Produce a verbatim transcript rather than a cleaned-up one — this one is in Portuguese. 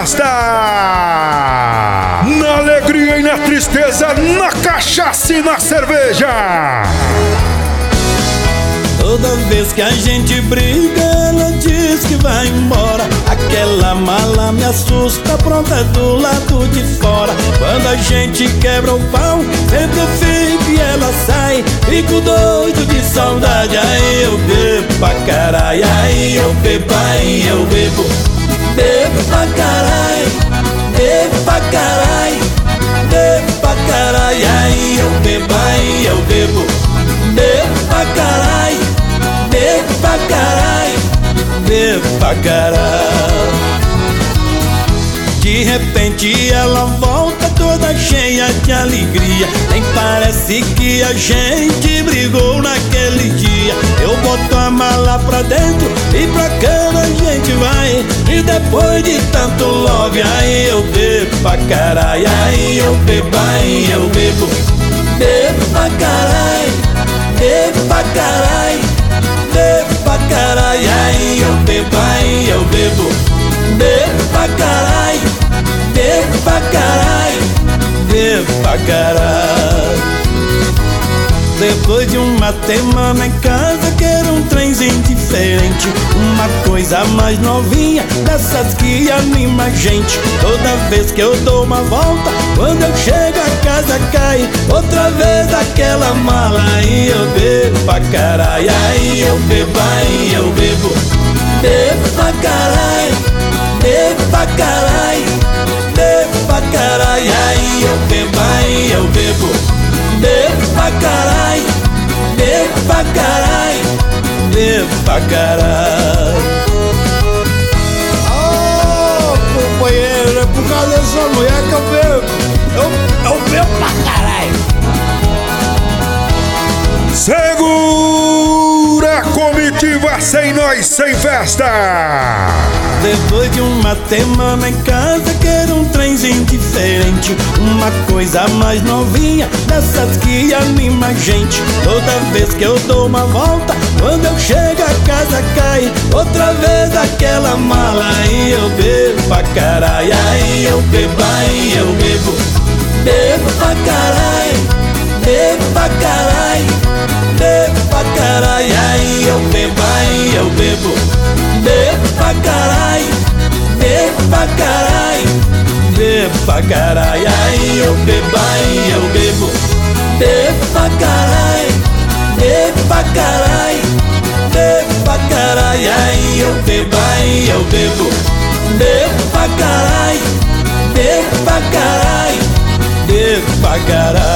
festa! Na alegria e na tristeza, na cachaça e na cerveja. Toda vez que a gente briga, ela diz que vai embora. Aquela mala me assusta, pronta do lado de fora. Quando a gente quebra o pau, sempre eu fico e ela sai. Fico doido de saudade, aí eu bebo pra caralho. Aí eu bebo, aí eu bebo. Bebo pra caralho, bebo pra caralho, bebo pra caralho. Aí eu bebo, aí eu bebo. Bebo pra caralho, bebo pra caralho, bebo pra caralho. De repente ela volta toda cheia de alegria. Nem parece que a gente brigou naquele dia. Eu boto a mala pra dentro e pra cama a gente vai. E depois de tanto love, aí eu bebo pra caralho. Aí eu bebo, aí eu bebo. Bebo pra caralho, bebo pra caralho, bebo pra caralho. Aí eu bebo, aí eu bebo. Bebo pra caralho, bebo pra caralho, bebo pra caralho. Depois de uma semana em casa, quero um trenzinho diferente. Uma coisa mais novinha, dessas que anima a gente. Toda vez que eu dou uma volta, quando eu chego a casa cai outra vez aquela mala. Aí eu bebo pra caralho, aí eu bebo, aí eu bebo. Bebo pra caralho, bebo pra caralho, bebo pra caralho. Aí eu bebo, aí eu bebo. Bebo pra caralho, bebo pra caralho, bebo pra caralho. Oh, companheiro, é por causa dessa mulher que eu bebo. Eu, eu bebo pra caralho. Segura a comitiva, sem nós, sem festa. Depois de uma semana em casa, quero um trenzinho diferente. Uma coisa mais novinha, dessas que anima a gente. Toda vez que eu dou uma volta, quando eu chego a casa cai outra vez aquela mala. Aí eu bebo pra caralho, aí eu bebo, aí eu bebo. Bebo pra caralho, bebo pra caralho, bebo pra caralho. Aí eu bebo, aí eu bebo. Bebo pra caralho, bebo pra caralho, bebo pra caralho. Aí eu bebo, aí eu bebo. Bebo pra caralho, bebo pra caralho, bebo pra caralho. Aí eu bebo, aí eu bebo. Bebo pra caralho, bebo pra caralho, bebo pra caralho.